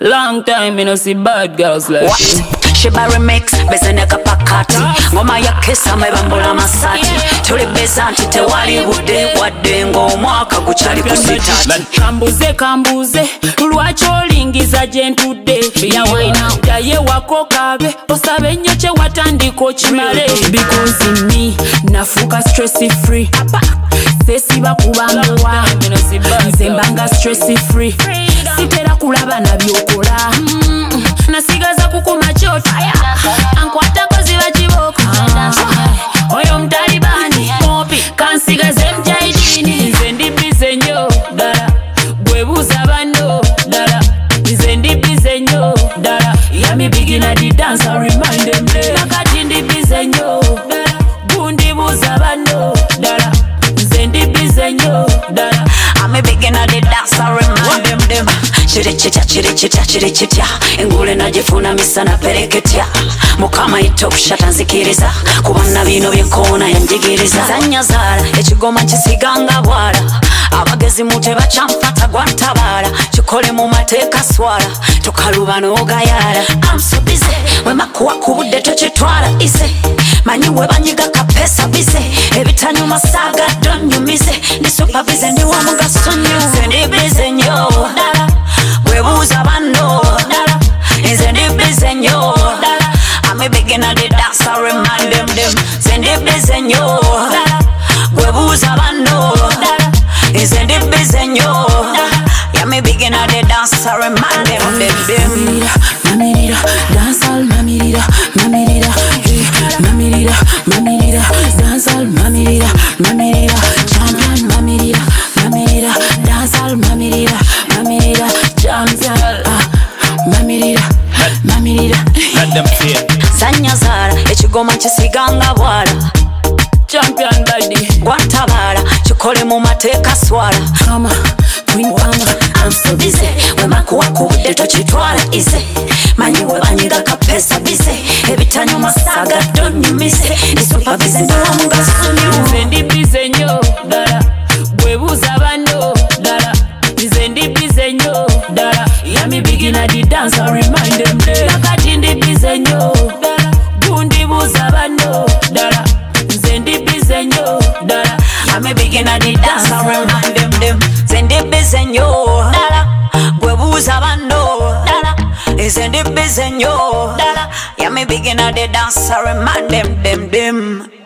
Long time me no see bad girls like what? Shiba remix, bezeneka pakati ngoma ya kesa mebambula masati tuli bezanti tewali bude wadde ng'omwaka gukyali kusitati kambuze lwaki olingiza gye ntudde yaye wako kabe osabe nnyo kye watandika okimale because me nafuuka stress free sesiba kubanguwa nze mbanga stress free sitera kulaba na byokola nasigaza kukuma kyoto ankwatako ziba kiboko oyo mutalibani mopi kansigaze mujahidini nze ndi bize nnyo ddala bwebuuza banno ddala nze ndi bize nnyo ddala yami bigina di dance I remind them nakati ndi bize nnyo ddala gundibuuza banno ddala nze ndi bize nnyo ddala I'm a beginner the dance I remind them chirichitya engule najifuna misana pereketya mukama itokushata nzikiriza kubana bino byenkona yanjigiriza zanyazala ekigoma kisiganga bwala abagezi mute bachamfata gwantabala kikole mu mateeka swala tukaluba n'ogayala I'm so busy wemakuwa kubudde tokitwala ise manyi webanyiga kapesa bize ebitanyuma saga donyumize ndi super busy ndi wamugaso nnyo nze ndi busy nnyo ddala bwebuuza banno ddala nze ndi busy nnyo ddala I'm a beginner the dance I remind them nze ndi busy nnyo ddala bwebuuza banno ddala nze ndi busy nnyo ddala I'm a beginner the dance I remind them Mamirira, dancehall, mamirira, dancehall, mamirira, champion, mamirira, dancehall, mamirira, champion, mamirira. Sanyazala, ekigoma kisiganga bwala Champion body, gwantabala kikole mu mateeka swala kama, queen kama. I'm so busy wemakuwa kubudde tokitwala ise manyi webanyiga kapesa bize ebitanyuma saga donyumize ndi super busy ndi wamugaso nnyo nze ndi bize nnyo ddala bwebuuza banno ddala nze ndi bize nnyo ddala yami bigina di dance I remind them nakati ndi bize nnyo ddala gundibuuza banno ddala nze ndi bize nnyo ddala yami bigina di dance I remind them nze ndi bize nnyo ddala bwebuuza banno ddala nze ndi bize nnyo ddala yami bigina di dance I remind them